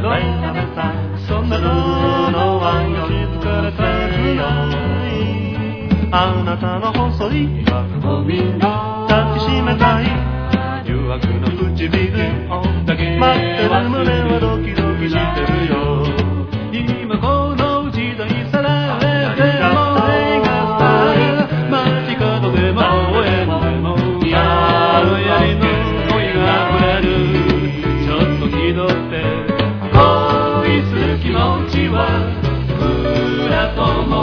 そんなのは静かで強いあなたの細い抱きしめたい誘惑の唇を待ってる胸はドキドキしてるよ今この時代さられても映画さ街角でも応援でもやるやりの恋が溢れるちょっと気取って恋する気持ちは裏とも